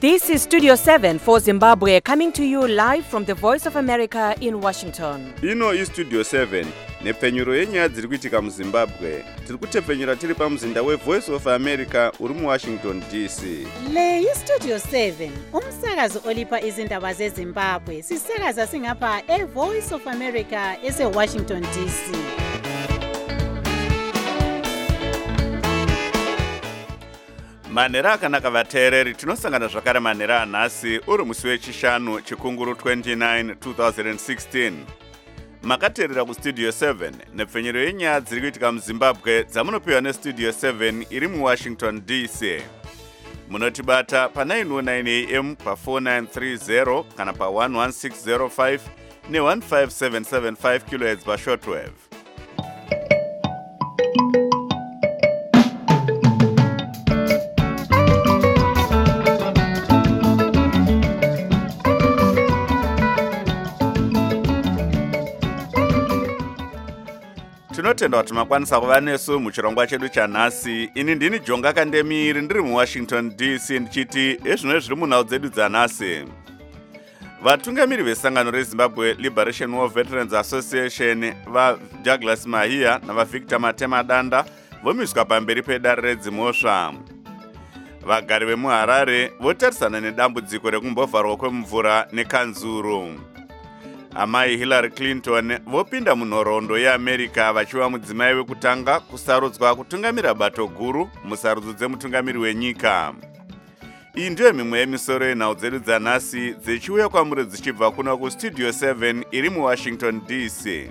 This is Studio 7 for Zimbabwe, coming to you live from the Voice of America in Washington. Ino iStudio 7 nepfenyuro yenyaya dziri kuitika muZimbabwe. Tiri kutepfenyura tiri pamuzinda weVoice of America uri muWashington DC. Le iStudio 7 umsakazo olipa izindaba zeZimbabwe. Sisakaza singapha eVoice of America eseWashington DC. Manhero akanaka vateereri, tinosangana zvakare manhero anhasi uri musi wechishanu chikunguru 29 2016. Makateerera kuStudio 7 nepfenyuro yenyaya dziri kuitika muZimbabwe dzamunopiwa neStudio 7 iri muWashington DC. Munotibata pa909 AM pa4930 kana pa11605 ne15775 kHz pashortwave. Tinotenda kuti makwanisa kuva nesu muchirongwa chedu chanhasi. Ini ndini Jonga Kandemiri ndiri muWashington DC ndichiti ezvino zviri munhau dzedu dzanhasi. Vatungamiri vesangano reZimbabwe Liberation War Veterans Association vaDouglas Mahia navaVictor Matemadanda vomiswa pamberi pedare redzimhosva. Vagari vemuHarare votarisana nedambudziko rekumbovharwa kwemvura nekanzuru. Amai Hillary Clinton vopinda munhoroondo yeAmerica vachiva mudzimai wekutanga kusarudzwa kutungamira bato guru musarudzo dzemutungamiri wenyika. Iyi ndiyo mimwe yemisoro yenhau dzedu dzanhasi dzichiuya kwamuri dzichibva kuno kuStudio 7 iri muWashington DC.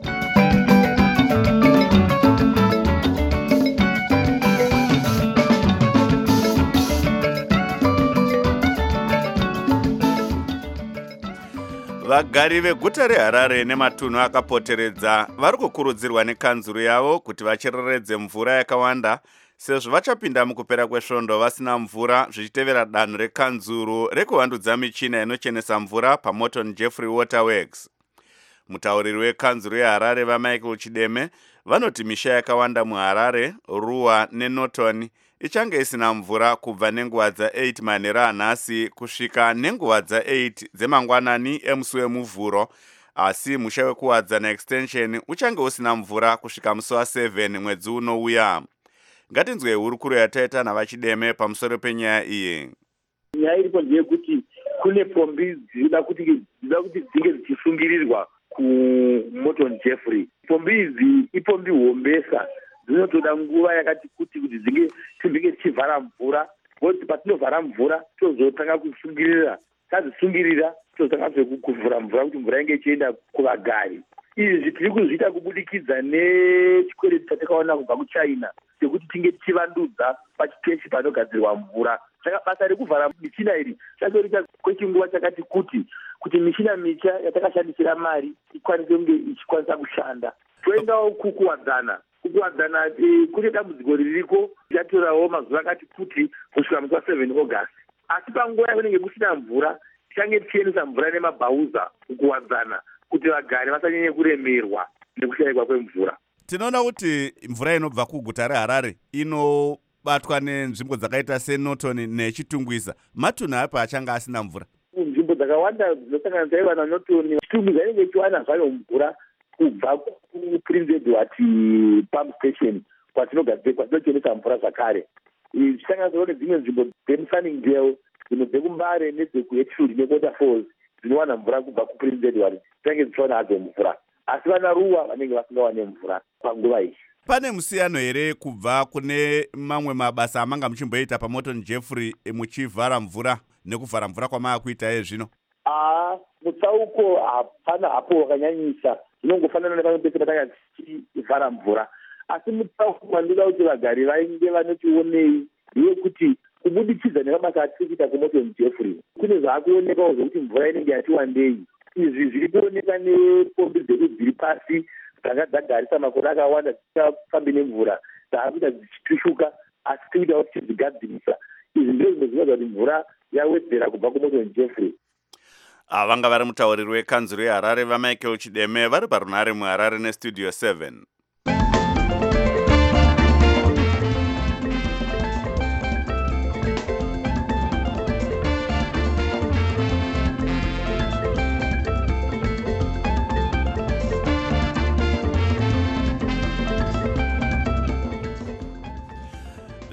Vagari veguta reHarare nematunhu akapoteredza vari kukurudzirwa nekanzuru yavo kuti vachereredze mvura yakawanda sezvo vachapinda mukupera kwesvondo vasina mvura zvichitevera danho rekanzuru rekuvandudza michina inochenesa mvura paMorton Jeffrey Waterworks. Mutauriri wekanzuru yeHarare vaMichael Chideme vanoti misha yakawanda muHarare, Ruwa neNorton ichange isina mvura kubva nenguva dza8 manhero anhasi kusvika nenguva dza8 dzemangwanani emusi wemuvhuro, asi musha wekuwadzana extension uchange usina mvura kusvika musi wa7 mwedzi unouya. Ngatinzwe hurukuro yataita navaChideme pamusoro penyaya iyi. Nyaya iripo ndeyekuti kune pombi dzinoda kuti dzinge dzichisungirirwa kuMorton Jeffrey. Pombi idzi ipombi hombesa dzinotoda nguva yakati kuti timbinge tichivhara mvura, ngokuti patinovhara mvura tozotanga kusungirira, tazisungirira tozotanga kuvhura mvura kuti mvura inge ichienda kuvagari. Izvi tiri kuzviita kubudikidza nechikwereti chatakaona kubva kuChina chekuti tinge tichivandudza pachiteshi panogadzirwa mvura. Saka basa rekuvhara michina iri chatorita kwechinguva chakati kuti michina mitsva yatakashandisira mari ikwanise kunge ichikwanisa kushanda. Toendawo kukuwadzana kune dambudziko ririko richatorawo mazuva akati kuti kusvika musi wa7 August. Asi panguva yakunenge kusina mvura tichange tichiendesa mvura nemabhauza kukuwadzana kuti vagari vasanyanye kuremerwa nekushayikwa kwemvura. Tinoona kuti mvura inobva kuguta reHarare inobatwa nenzvimbo dzakaita seNorton neChitungwiza. Matunhu apa achanga asina mvura. Nzvimbo dzakawanda dzinosanganisa iva naNorton, Chitungwiza inenge ichiwana zvayo mvura kubva kuPrince Edward pump station kwatinochenesa mvura zvakare. Zvisanganisirawo nedzimwe nzvimbo dzemuSunningdale, dzimwe dzekuMbare nedzekuHatfield neWaterfalls dzinowana mvura kubva kuPrince Edward dzinenge dzichiwana hadzo mvura. Asi vana Ruwa vanenge vasingawane mvura panguva iyi. Pane musiyano here kubva kune mamwe mabasa amanga muchimboita paMorton Jeffrey muchivhara mvura nekuvhara mvura kwamaakuita zvino? Mutsauko hapana hapo wakanyanyisa, zvinongofanana nepamwe pese patanga tichivhara mvura. Asi mutsauko wandoda kuti vagari vainge vanochionei ndeyekuti kubudikidza nemabasa atiri kuita kuMorton Jeffrey kune zvaakuonekawo zvokuti mvura inenge yatiwandei. Izvi zviri kuoneka nepombi dzedu dziri pasi dzanga dzagarisa makore akawanda dzisingafambi nemvura dzaakuita dzichitushuka, asi tiri kuita kuti tichizigadzirisa. Izvi ndizvo zvinoziva kuti mvura yawedzera kubva kuMorton Jeffrey. Vanga vari mutauriri wekanzuru yeHarare vaMichael Chideme vari parunhare muHarare neStudio 7.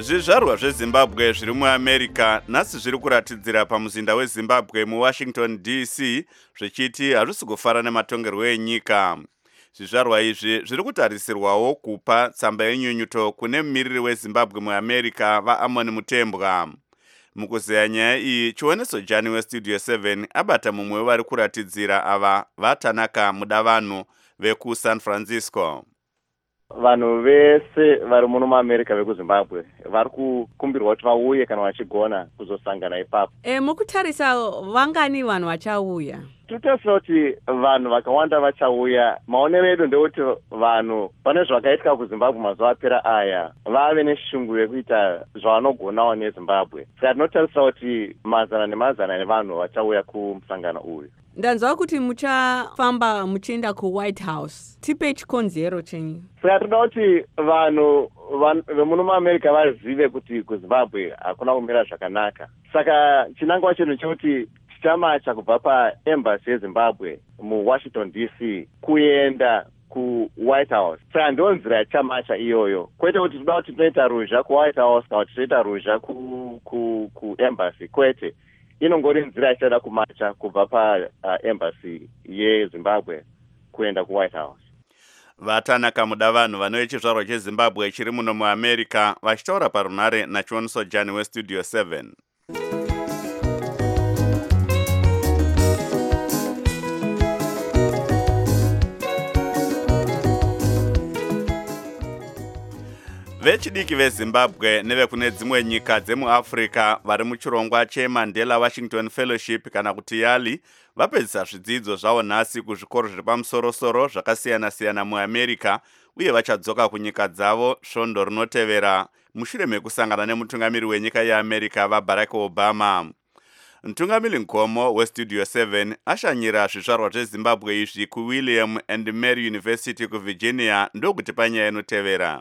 Zvizvarwa zveZimbabwe zviri muAmerica nhasi zviri kuratidzira pamuzinda weZimbabwe muWashington DC zvichiti hazvisi kufara nematongerwo enyika. Zvizvarwa izvi zviri kutarisirwawo kupa tsamba yenyunyuto kune mumiriri weZimbabwe muAmerica vaAmon Mutembwa. Mukuzeya nyaya iyi, Chioniso Jani weStudio 7 abata mumwe vari kuratidzira ava vaTanaka Mudavanhu vekuSan Francisco. Vanhu vese vari muno muAmerica vekuZimbabwe vari kukumbirwa kuti vauye kana vachigona kuzosangana ipapo. Mukutarisa vangani vanhu vachauya? Tinotarisira kuti vanhu vakawanda vachauya. Maonero edu ndekuti vanhu pane zvakaitika kuZimbabwe mazuva apera aya vave neshungu yekuita zvavanogonawo neZimbabwe. Saka tinotarisira kuti mazana nemazana nevanhu vachauya kumusangano uyu. Ndanzwa kuti muchafamba muchienda kuWhite House. Tipe chikonzero chenyu. Saka toda kuti vanhu vemuno muAmerica vazive kuti kuZimbabwe hakuna kumira zvakanaka. Saka chinangwa chinhu chekuti tichamacha kubva paembassy yeZimbabwe muWashington DC kuenda kuWhite House. Saka ndiyo nzira yatichamacha iyoyo. Kwete kuti toda kuti tinoita ruzha kuWhite House kana kuti tinoita ruzha kuembassy. Kwete. Inongori nzira yatichada kumacha kubva paembassy yeZimbabwe kuenda kuWhite House. VaTanaka Mudavanhu vanoye chizvarwa cheZimbabwe chiri muno muAmerica vachitaura parunhare naChioniso Jani weStudio 7. Vechidiki veZimbabwe nevekune dzimwe nyika dzemuAfrica vari muchirongwa cheMandela Washington Fellowship kana kuti YALI vapedzisa zvidzidzo zvavo nhasi kuzvikoro zviri pamusoro-soro zvakasiyana-siyana muAmerica uye vachadzoka kunyika dzavo svondo rinotevera mushure mekusangana nemutungamiri wenyika yeAmerica vaBarack Obama. Mutungamiri Nkomo weStudio 7 ashanyira zvizvarwa zveZimbabwe izvi kuWilliam and Mary University kuVirginia ndokuti panyaya inotevera.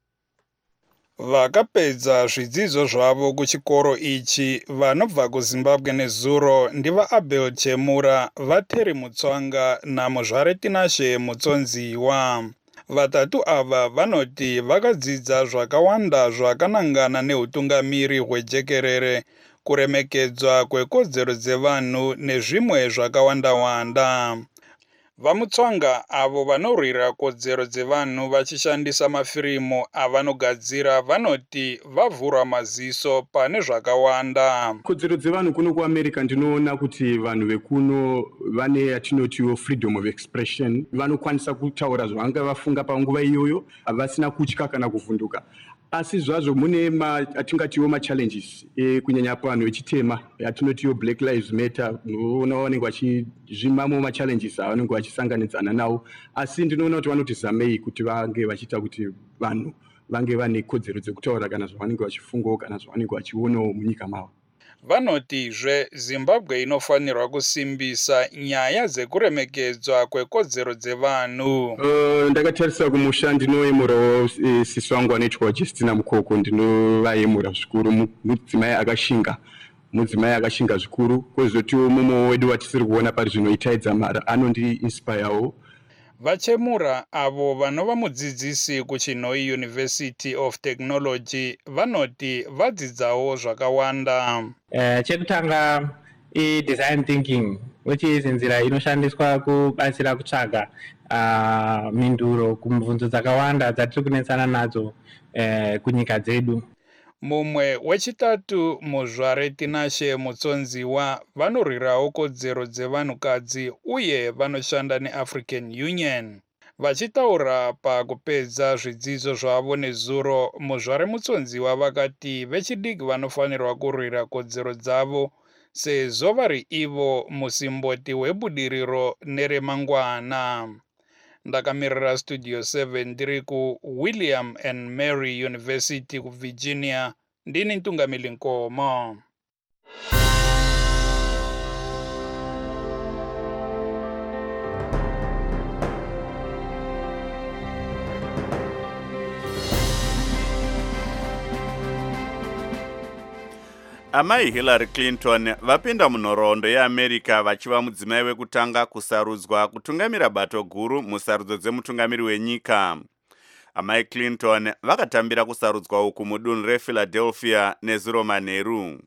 Vakapedza zvidzidzo zvavo kuchikoro ichi vanobva kuZimbabwe nezuro ndiva Abel Chemura, vaTerry Mutswanga naMuzvare Tinashe Mutsonziwa. Vatatu ava vanoti vakadzidza zvakawanda zvakanangana neutungamiri hwejekerere, kuremekedzwa kwekodzero dzevanhu nezvimwe zvakawanda-wanda. Vamutswanga avo vanorwira kodzero dzevanhu vachishandisa mafirimu avanogadzira vanoti vavhura maziso pane zvakawanda. Kodzero dzevanhu kuno kuAmerica ndinoona kuti vanhu vekuno vane yatinotiwo freedom of expression. Vanokwanisa kutaura zvavanga vafunga panguva iyoyo, havasina kutya kana kuvhunduka. Asi zvazvo mune atingatiwo machallenges kunyanya panhu vechitema yatinotiwo Black Lives Matter. Unoona vanenge vachizvimamo machallenges avanenge vachisanganidzana nawo, asi ndinoona kuti vanoti zamei kuti vange vachiita kuti vanhu vange vane kodzero dzekutaura kana zvavanenge vachifungawo kana zvavanenge vachionawo munyika mavo. Vanotizve Zimbabwe inofanirwa kusimbisa nyaya dzekuremekedzwa kwekodzero dzevanhu. Ndakatarisa kumusha ndinoyemurawo sisi wangu anoitwa Justina Mukoko, ndinovayemura zvikuru. Mudzimai akashinga zvikuru. Kwozotiwo mumwe wedu watisiri kuona pari zvinoitaidza mara anondi-inspirewo. Vachemura avo vanova mudzidzisi kuChinoi University of Technology vanoti vadzidzawo zvakawanda. Chekutanga design thinking, which is nzira inoshandiswa kubatsira kutsvaga minduro kumibvunzo dzakawanda dzatiri kunetsana nadzo kunyika dzedu. Mumwe wechitatu Muzvare Tinashe Mutsonziwa vanorwirawo kodzero dzevanhukadzi uye vanoshanda neAfrican Union. Vachitaura pakupedza zvidzidzo zvavo nezuro, Muzvare Mutsonziwa vakati vechidiki vanofanirwa kurwira kodzero dzavo sezvo vari ivo musimboti webudiriro neremangwana. Ndakamirira Studio 7 ndiri kuWilliam and Mary University kuVirginia. Ndini Ntungamili Nkomo. Amai Hillary Clinton vapinda munhoroondo yeAmerica vachiva mudzimai wekutanga kusarudzwa kutungamira bato guru musarudzo dzemutungamiri wenyika. amai Clinton vakatambira kusarudzwa uku mudunhu rePhiladelphia nezuro manheru.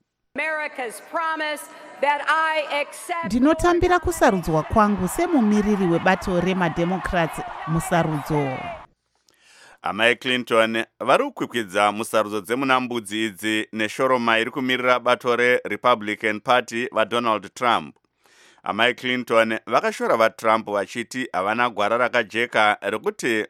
Ndinotambira kusarudzwa kwangu semumiriri webato remademocrats musarudzo. Amai Clinton vari kukwikwidza musarudzo dzemunambudzi idzi neshoroma iri kumirira bato reRepublican Party vaDonald Trump. Amai Clinton vakashora vaTrump vachiti havana gwara rakajeka rekuti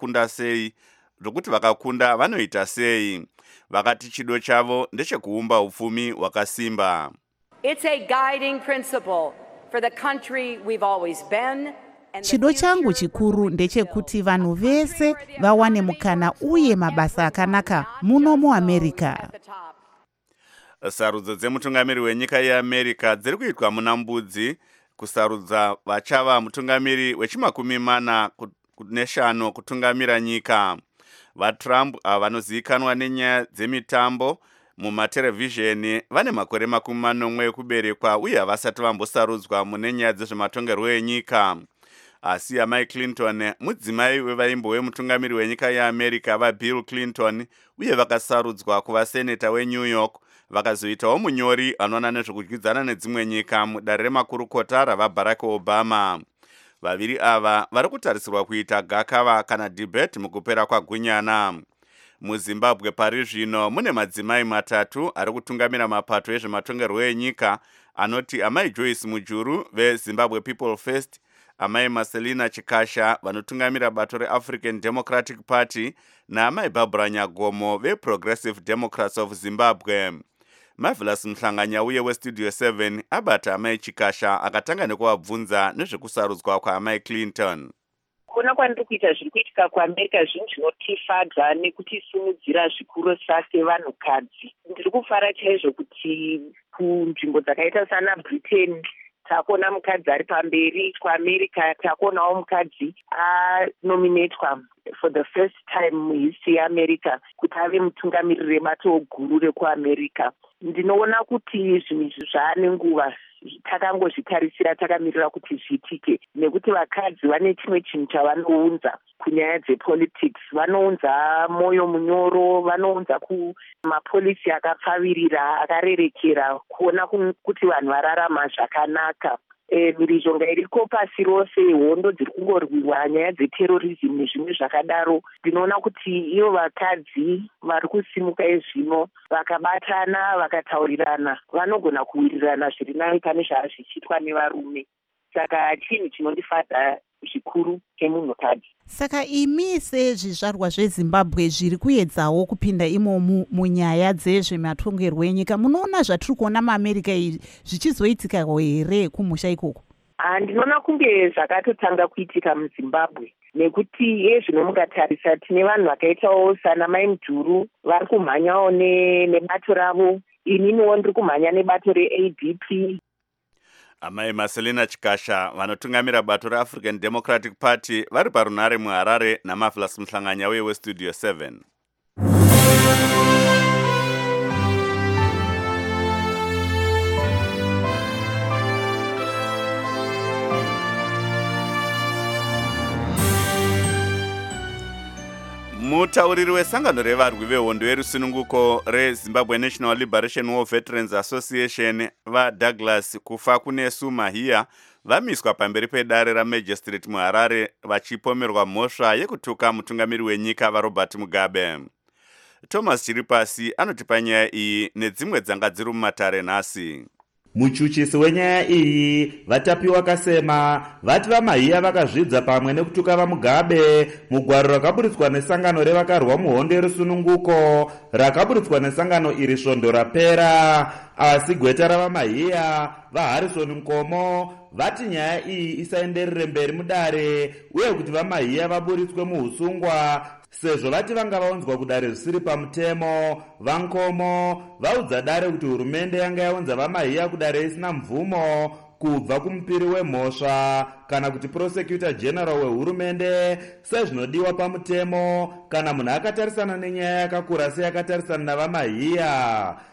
vakakunda vanoita sei. Vakati chido chavo ndechekuumba upfumi hwakasimba. It's a guiding principle for the country we've always been. Chido changu chikuru ndechekuti vanhu vese vawane mukana uye mabasa akanaka muno muAmerica. Sarudzo dzemutungamiri wenyika yeAmerica dziri kuitwa munambudzi kusarudza vachava mutungamiri wechi45 kutungamira nyika. VaTrump vanozivikanwa nenyaya dzemitambo mumaterevhizheni vane makore 40 ekuberekwa uye havasati vambosarudzwa mune nyaya dzezvematongerwo enyika. Asi amai Clinton mudzimai wevaimbo wemutungamiri wenyika yeAmerica vaBill Clinton uye vakasarudzwa kuva seneta weNew York, vakazoitawo munyori anoona nezvekudyidzana nedzimwe nyika mudare remakurukota ravaBarack Obama. Vaviri ava vari kutarisirwa kuita gakava kana debate mukupera kwagunyana. MuZimbabwe pari zvino mune madzimai 3 ari kutungamira mapato ezvematongerwo enyika anoti amai Joyce Mujuru veZimbabwe People First, amai Marcelina Chikasha vanotungamira bato reAfrican Democratic Party naamai Barbara Nyagomo veProgressive Democrats of Zimbabwe. Marvelous Mhlanganya uye weStudio 7 abata amai Chikasha akatanga nekuvabvunza nezvekusarudzwa kwaamai Clinton. Kuna kwandiri kuita zviri kuitika kuAmerica zvinhu zvinotifadza nekutisimudzira zvikuru sevanhukadzi. Ndiri kufara chaizvo kuti kunzvimbo dzakaita sana Britain takuona mukadzi ari pamberi. KuAmerica takuonawo mukadzi anominatwa for the first time muhistory yeAmerica kuti ave mutungamiriri rebato guru rekuAmerica. Ndinoona kuti zvinhu izvi zvaane nguva takangozvitarisira takamirira kuti zviitike, nekuti vakadzi vane chimwe chinhu chavanounza kunyaya dzepolitics. Vanounza mwoyo munyoro, vanounza kumapolisi akapfavirira akarerekera kuona kuti vanhu vararama zvakanaka. Mhirizhonga iriko pasi rose, hondo dziri kungorwiwa, nyaya dzeterorism nezvimwe zvakadaro. Ndinoona kuti ivo vakadzi vari kusimuka ezvino vakabatana vakataurirana vanogona kuwirirana zviri nani pane zvichiitwa nevarume. Saka chinhu chinondifadza zvikuru chemunhukadzi. Saka imi sezvizvarwa zveZimbabwe zviri kuedzawo kupinda imomu munyaya dzezvematongerwo enyika, munoona zvatiri kuona muAmerica zvichizoitika here kumusha ikoko? Ndinoona kunge zvakatotanga kuitika muZimbabwe, nekuti zvino mukatarisa tine vanhu vakaitawo sana mai Mujuru vari kumhanyawo nebato ravo. Ininiwo ndiri kumhanya nebato reADP. Amai Marcelina Chikasha vanotungamira bato reAfrican Democratic Party vari parunare muHarare naMarvelous Mhlanganya uye weStudio 7. Mutauriri wesangano revarwi vehondo yerusununguko reZimbabwe National Liberation War Veterans Association vaDouglas Kufa Kunesu Mahia vamiswa pamberi pedare raMagistrate muHarare vachipomerwa mhosva yekutuka mutungamiri wenyika vaRobert Mugabe. Thomas Chiripasi anotipa nyaya iyi nedzimwe dzanga dziri mumatare nhasi. Muchuchisi wenyaya iyi vatapiwa Kasema vati vaMahia vakazvidza pamwe nekutuka vaMugabe mugwaro rakaburitswa nesangano revakarwa muhondo yerusununguko rakaburitswa nesangano iri svondo rapera. Asi gweta ravaMahia vaHarrison Nkomo vati nyaya iyi isaenderere mberi mudare uye kuti vaMahia vaburitswe muhusungwa sezvo vati vanga vaunzwa kudare zvisiri pamutemo. VaNkomo vaudza dare kuti hurumende yanga yaunza vaMahia kudare isina mvumo kubva kumupiri wemhosva kana kuti prosecutor general wehurumende sezvinodiwa pamutemo kana munhu akatarisana nenyaya yakakura seyakatarisana navaMahia.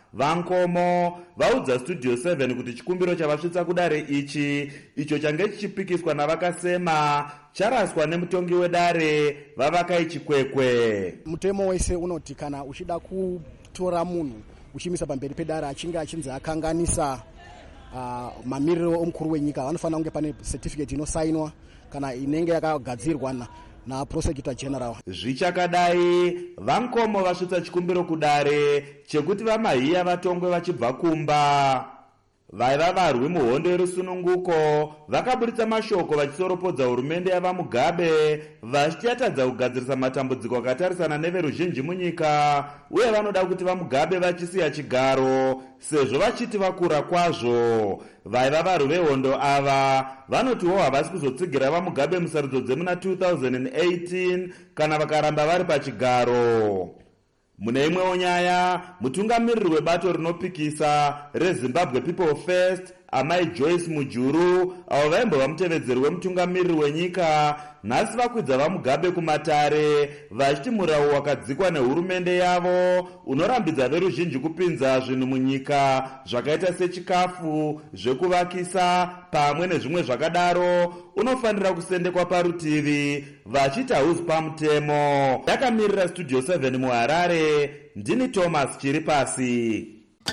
Vankomo vaudza Studio 7 kuti chikumbiro chavasvitsa kudare ichi icho change chichipikiswa navakasema charaswa nemutongi wedare vavakai chikwekwe. Mutemo wese unoti kana uchida kutora munhu uchimisa pamberi pedare achinge achinzi akanganisa mamiriro omukuru wenyika vanofanira kunge pane certificate inosainwa kana inenge yakagadzirwa na prosecutor general. Zvichakadai Vankomo vasvitsa chikumbiro kudare chekuti vamahiya vatongwe vachibva kumba. Vaiva varwi muhondo yerusununguko vakaburitsa mashoko vachisoropodza hurumende yavaMugabe vachityatadza kugadzirisa matambudziko akatarisana neveruzhinji munyika uye vanoda kuti vaMugabe vachisiya chigaro sezvo vachiti vakura kwazvo. Vaiva varwi vehondo ava vanotiwo havasi kuzotsigira vaMugabe musarudzo dzemuna 2018 kana vakaramba vari pachigaro. Mune imwewo nyaya, mutungamiriri webato rinopikisa reZimbabwe People First, Amai Joyce Mujuru, avo vaimbova mutevedzeri wemutungamiriri wenyika, nhasi vakwidza vaMugabe kumatare, vachiti murau wakadzikwa nehurumende yavo unorambidza veruzhinji kupinza zvinhu munyika zvakaita sechikafu, zvekuvakisa pamwe nezvimwe zvakadaro unofanira kusendekwa parutivi, vachiti hausi pamutemo. Ndakamirira Studio 7 muHarare, ndini Thomas Chiripasi.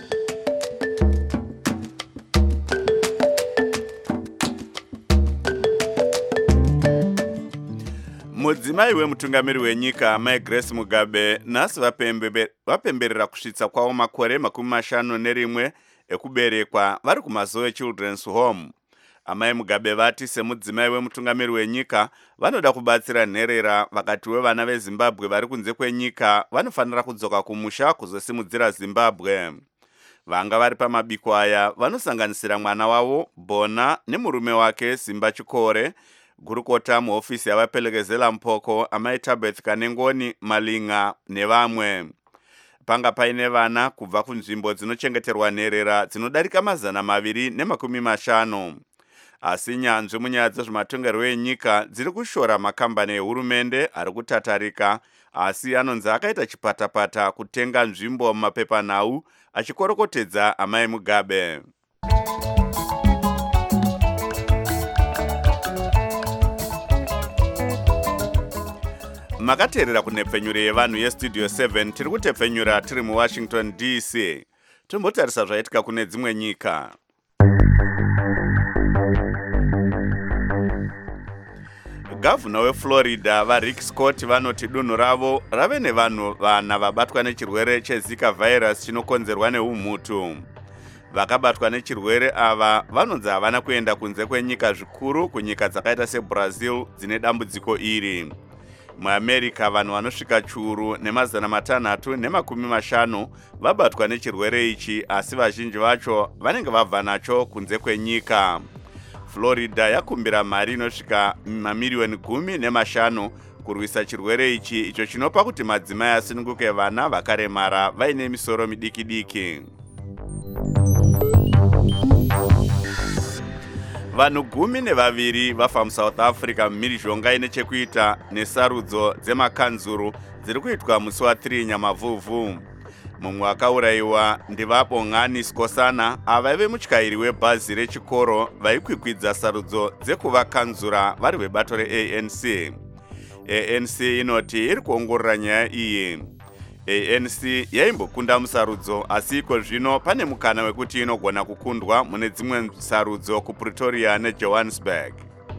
Mudzimai wemutungamiri wenyika Mai Grace Mugabe nhasi vapemberera kusvitsa kwavo makore 51 ekuberekwa vari kuMazoe Children's Home. Amai Mugabe vati semudzimai wemutungamiri wenyika vanoda kubatsira nherera vakatiwe vana veZimbabwe vari kunze kwenyika vanofanira kudzoka kumusha kuzosimudzira Zimbabwe. Vanga vari pamabiko aya vanosanganisira mwana wavo Bona nemurume wake Simba Chikore, gurukota muofisi yavapelekezela mpoko Amai Tabeth Kanengoni Malinga nevamwe. Panga paine vana kubva kunzvimbo dzinochengeterwa nherera dzinodarika 250. Asi nyanzvi munyaya dzezvematongerwo enyika dziri kushora makambani ehurumende ari kutatarika, asi anonzi akaita chipatapata kutenga nzvimbo mumapepanhau achikorokotedza Amai Mugabe. Makateerera kunhepfenyuro yevanhu yeStudio 7 tiri kutepfenyura tiri muWashington DC. Tombotarisa zvaitika kune dzimwe nyika. Gavana weFlorida vaRick Scott vanoti dunhu ravo rave nevanhu vana vabatwa nechirwere cheZika virus chinokonzerwa neumhutu. Vakabatwa nechirwere ava vanonzi havana kuenda kunze kwenyika zvikuru kunyika dzakaita seBrazil dzine dambudziko iri. MuAmerica vanhu vanosvika churu ne550 vabatwa nechirwere ichi, asi vazhinji vacho vanenge vabva nacho kunze kwenyika. Florida yakumbira mari inosvika mamiliyoni 15 kurwisa chirwere ichi, icho chinopa kuti madzimai asununguke vana vakaremara vaine misoro midiki-diki. Vanhu 12 vafa muSouth Africa mumhirizhonga ine chekuita nesarudzo dzemakanzuru dziri kuitwa musi wa3 Nyamavhuvhu. Mumwe akaurayiwa ndivaBongani Skosana avaive mutyairi webhazi rechikoro vaikwikwidza sarudzo dzekuvakanzura vari vebato reANC. ANC inoti iri kuongorora nyaya iyi. ANC yaimbokunda musarudzo, asi iko zvino pane mukana wekuti inogona kukundwa mune dzimwe sarudzo kuPretoria neJohannesburg.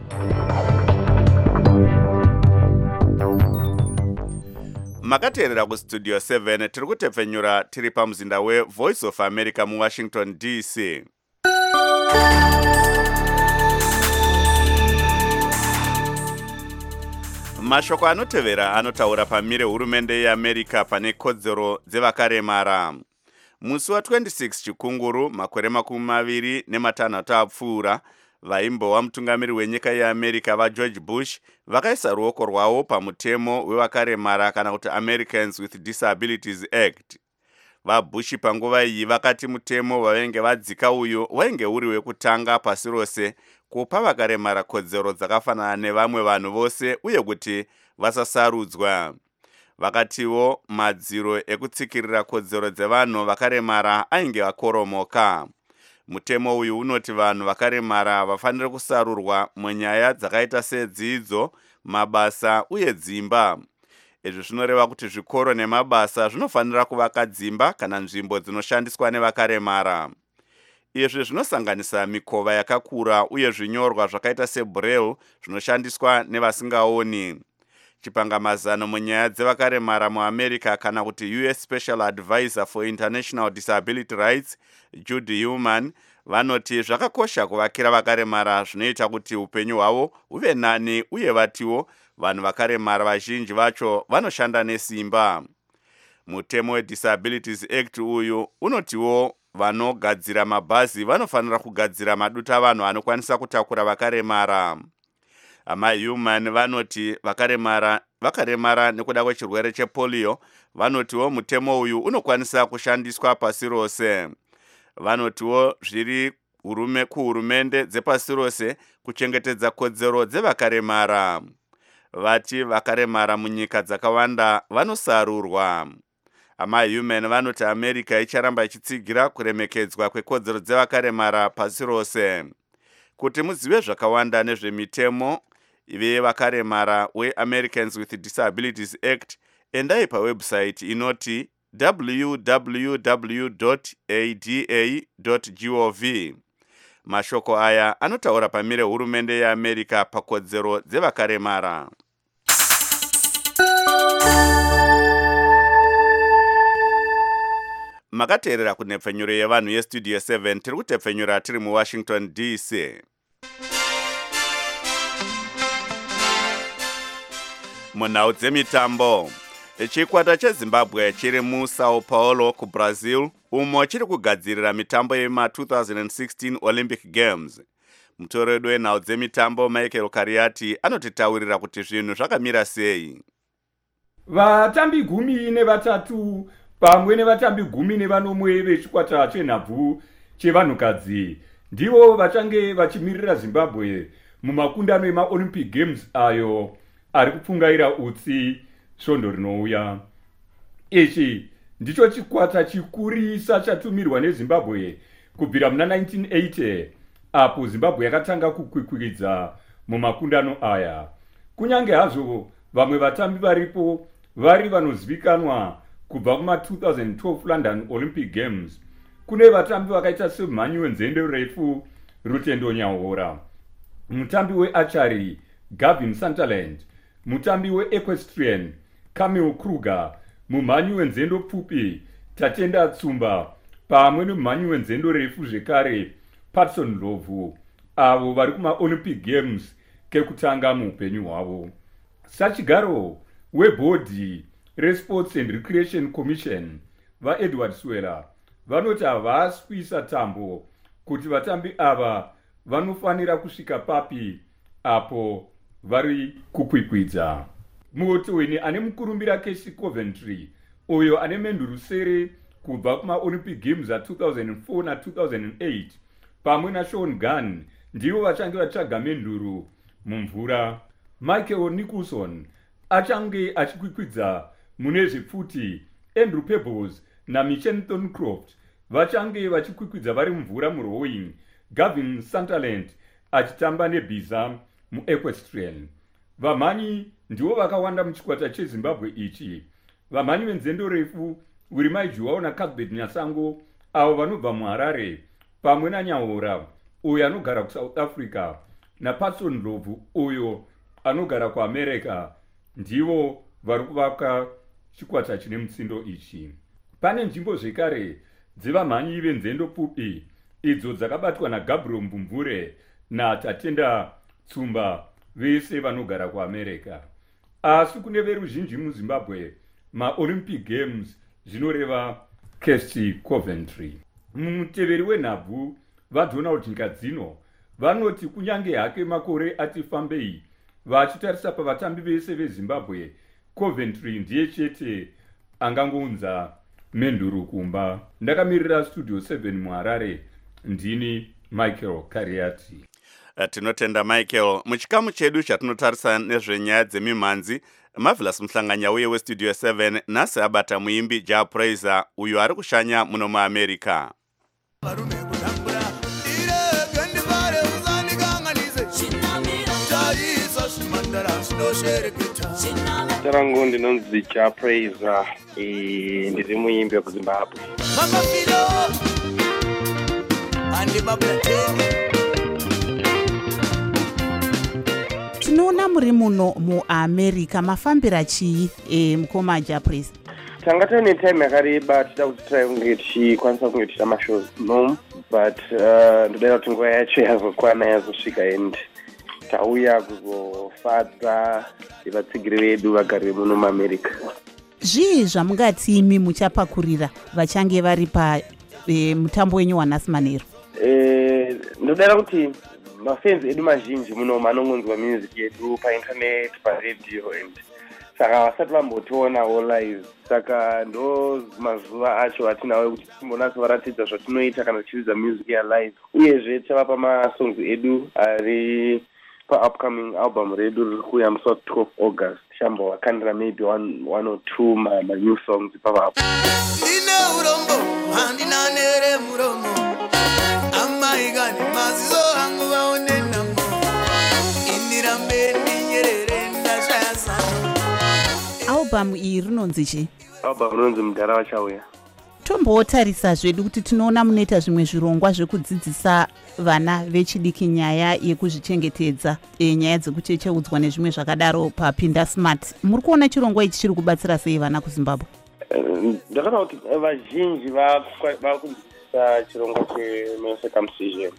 Makateerera kuStudio 7 tiri kutepfenyura tiri pamuzinda weVoice of America muWashington DC. Mashoko anotevera anotaura pamire hurumende yeAmerica pane kodzero dzevakaremara. Musi wa26 Chikunguru makore 26 apfuura, vaimbova mutungamiri wenyika yeAmerica vaGeorge Bush vakaisa ruoko rwavo pamutemo wevakaremara kana kuti Americans with Disabilities Act. VaBush panguva iyi vakati mutemo vainge vadzika uyu wainge uri wekutanga pasi rose kupa vakaremara kodzero dzakafanana nevamwe vanhu vose uye kuti vasasarudzwa. vakatiwo madziro ekutsikirira kodzero dzevanhu vakaremara ainge akoromoka. Mutemo uyu unoti vanhu vakaremara vafanire kusarurwa munyaya dzakaita sedzidzo, mabasa uye dzimba. Izvi zvinoreva kuti zvikoro nemabasa zvinofanira kuvaka dzimba kana nzvimbo dzinoshandiswa nevakaremara. Izvi zvinosanganisa mikova yakakura uye zvinyorwa zvakaita sebraille zvinoshandiswa nevasingaoni. Chipangamazano munyaya dzevakaremara muAmerica kana kuti US Special Advisor for International Disability Rights, Judy Heumann, vanoti zvakakosha kuvakira vakaremara zvinoita kuti upenyu hwavo uve nani uye vatiwo vanhu vakaremara vazhinji vacho vanoshanda nesimba. Mutemo weDisabilities Act uyu unotiwo vanogadzira mabhazi vanofanira kugadzira madutavanhu anokwanisa kutakura vakaremara. AmaHuman vanoti vakaremara nekuda kwechirwere chepolio vanotiwo mutemo uyu unokwanisa kushandiswa pasi rose. Vanotiwo zviri kuhurumende dzepasi rose kuchengetedza kodzero dzevakaremara. Vati vakaremara munyika dzakawanda vanosarurwa. AmaHuman vanoti America icharamba ichitsigira kuremekedzwa kwekodzero dzevakaremara pasi rose. Kuti muzive zvakawanda nezvemitemo vevakaremara weAmericans with Disabilities Act, endai pawebsite inoti www.ada.gov. Mashoko aya anotaura pamire hurumende yeAmerica pakodzero dzevakaremara. Makateerera kunhepfenyuro yevanhu yestudio 7 tiri kutepfenyura tiri muWashington DC. Munhau dzemitambo, chikwata cheZimbabwe chiri muSao Paulo kuBrazil umo chiri kugadzirira mitambo yema-2016 Olympic Games. Mutoredo wenhau dzemitambo Michael Kariati anotitaurira kuti zvinhu zvakamira sei. Vatambi 13 pamwe nevatambi 11 vechikwata chenhabvu chevanhukadzi ndivo vachange vachimirira Zimbabwe mumakundano emaOlympic Games ayo ari kupfungaira utsi svondo rinouya. Ichi ndicho chikwata chikurisa chatumirwa neZimbabwe kubvira muna 1980 apo Zimbabwe yakatanga kukwikwidza mumakundano aya. Kunyange hazvo vamwe vatambi varipo vari vanozivikanwa kubva kuma-2012 London Olympic Games, kune vatambi vakaita semhanyi wenzendo refu Rutendo Nyahora, mutambi wearchery Gavin Sunderland, mutambi weequestrian Camille Kruger, mumhanyi wenzendo pfupi Tatenda Tsumba, pamwe nemumhanyi wenzendo refu zvekare Patson Lovu, avo vari kuma-Olympic Games kekutanga muupenyu hwavo. Sachigaro webhodhi reSports and Recreation Commission vaEdward Swela vanoti havasi kuisa tambo kuti vatambi ava vanofanira kusvika papi apo vari kukwikwidza. Muotweni ane mukurumbira Casey Coventry uyo ane menduru sere kubva kumaOlympic Games a2004 na2008 pamwe naSean Gunn ndivo vachange vatsvaga menduru mumvura. Michael Nicholson achange achikwikwidza mune zvepfuti. Andrew Pebbles naMichelle Thorncroft vachange vachikwikwidza vari mumvura murowing, Gavin Sunderland achitamba nebhiza muequestrian. Vamhanyi ndivo vakawanda muchikwata cheZimbabwe ichi. Vamhanyi venzendo refu Wirimai Juwao naCuthbert Nyasango avo vanobva muHarare, pamwe naNyahora uyo anogara kuSouth Africa naPatson Lovu uyo anogara kuAmerica ndivo vari kuvaka chikwata chine mutsindo ichi. Pane nzvimbo zvekare dzevamhanyi venzendo pfupi idzo dzakabatwa naGabriel Mbumbure naTatenda Tsumba, vese vanogara kuAmerica. Asi kune veruzhinji muZimbabwe maOlympic Games zvinoreva Casey Coventry. Muteveri wenhabvu vaDonald Nkadzino vanoti kunyange hake makore ati fambei vachitarisa pavatambi vese veZimbabwe, Coventry ndiye chete angangounza menduru kumba. Ndakamirira Studio 7 muHarare, ndini Michael Kariati. Tinotenda Michael. Muchikamu chedu chatinotarisa nezvenyaya dzemimhanzi, Marvelous Mhlanganya uye westudio 7 nasi abata muimbi Ja Praiser uyo ari kushanya muno muAmerica. Tarangu ndinonzi Ja Praiser, ndiri muimbi wekuZimbabwe. Tinoona muri muno muAmerica, mafambira chii mukoma Ja Praiser? Tanga taine time yakareba tida kuti tirange tichikwanisa kunge tiita mashows no, but ndoda kuti nguva yacho yazokwana yazosvika and tauya kuzofadza vatsigiri vedu vagari vemuno muAmerica. Zvii zvamungati imi muchapakurira vachange vari mutambo wenyu wanhasi manheru? Ndodara kuti mafans edu mazhinji muno anongonzwa music yedu painternet, paradio, and saka vasati vambotionawo live. Saka ndo mazuva acho atinawo kuti timbonatso varatidza zvatinoita kana tichiridza music ya live. Uyezve chavapa masongs edu ari pa-upcoming album redu riri kuuya musi wa12 August. Tichambovakandira maybe one or two my new songs ipapapo. Ndine urombo, handina nere muromo. Amaigani mazizo hangu vaone namo. Inirambe ninyerere ndashaya sana. Album iyi rinonzi chi? Album rinonzi Mudhara Vachauya. Tombotarisa zvedu kuti tinoona munoita zvimwe zvirongwa zvekudzidzisa vana vechidiki nyaya yekuzvichengetedza, nyaya dzekuchecheudzwa nezvimwe zvakadaro paPinda Smart. Muri kuona chirongwa ichi chiri kubatsira sei vana kuZimbabwe? Ndakaona kuti vazhinji vakudzidzisa chirongwa chemecircumcision,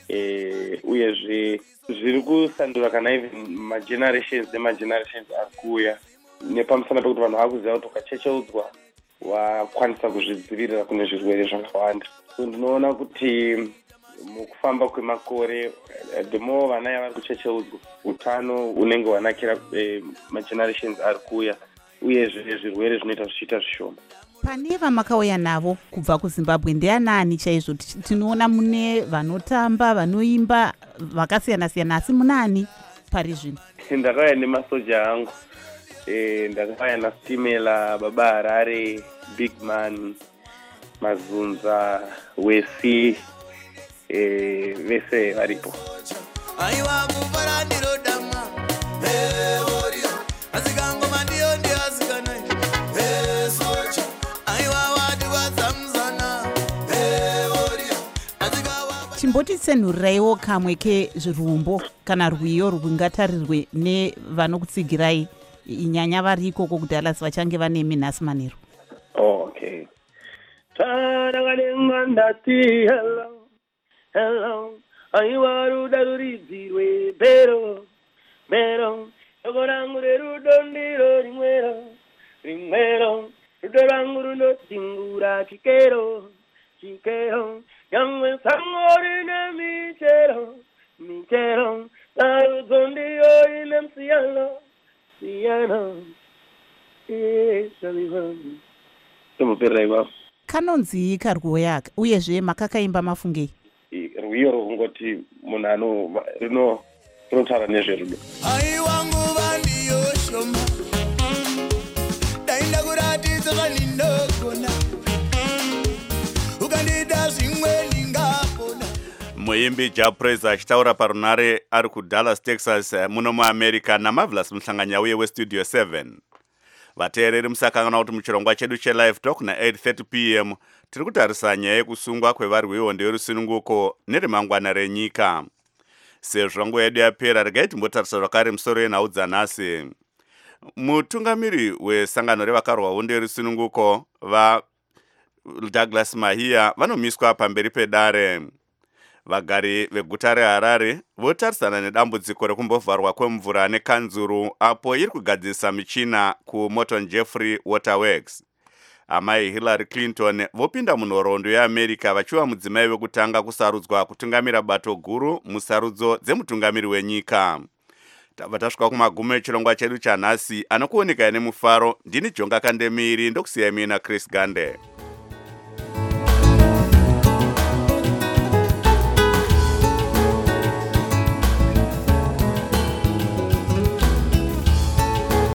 uyezve zviri kusandura kana even magenerations nemagenerations ari kuuya, nepamusana pekuti vanhu vakuziva kuti ukachecheudzwa wakwanisa kuzvidzivirira kune zvirwere zvakawanda. So ndinoona kuti mukufamba kwemakore the more vana yavari kuchecheudzwa, utano unenge wanakira magenerations ari kuuya, uyezve zvirwere zvinoita zvichiita zvishoma. Pane vamakauya navo kubva kuZimbabwe ndeanani chaizvo? Tinoona mune vanotamba, vanoimba, vakasiyana-siyana, asi munani pari zvino? Ndakauya nemasoja angu, ndakauya naStimela, Baba Harare, Big Man, Mazunza, Wesi, vese varipo. Aiwa kupara ndiro dama, orio, asikango mandio ndio asikana, socha. Aiwa wadi wazamzana, orio, asikawa. Chimbotitsenhurireiwo kamwe kezvirumbo kana rwiyo rwingatarirwe nevanokutsigirai inyanya vari ikoko kuDallas vachange vane minhasi manheru. Okay. Taraganenga ndati hello, hello. Aiwa ruda ruridzirwe bero, bero. Shoko rangu rerudo ndiro rimwero, rimwero. Rudo rangu runodzingura chikero, chikero. Yamwe sango rine michero, michero. Narudzo ndiyo ine msiyano, siyano. Kanonzi karwiyo yake, uyezve makakaimba mafungei? Rwiyo rwungoti munhu rinotaura nezverudo. Aiwa nguva ndiyo shoma, dainda kuratidza vanindogona, ukandida zvimwe ndingapona. Muimbi Ja Praiser achitaura parunare ari kuDallas, Texas muno muAmerica naMarvelous Mhlanganya uye westudio 7. Vateereri musakangana kuti muchirongwa chedu chelive talk na8:30 p.m. tiri kutarisa nyaya yekusungwa kwevari vehondo yerusununguko neremangwana renyika. Sezvo nguva yedu yapera, regai timbotarisa zvakare musoro yenhau dzanhasi. Mutungamiri wesangano revakarwa hondo yerusununguko Douglas Mahia vanomiswa pamberi pedare. Vagari veguta reHarare votarisana nedambudziko rekumbovharwa kwemvura nekanzuru apo iri kugadzirisa michina kuMorton Jeffrey Waterworks. Amai Hillary Clinton vopinda munhoroondo yeAmerica vachiva mudzimai wekutanga kusarudzwa kutungamira bato guru musarudzo dzemutungamiri wenyika. Tabva tasvika kumagumo echirongwa chedu chanhasi, anokuoneka nemufaro. Ndini Jonga Kandemiri, ndokusiyai mina Chris Gande.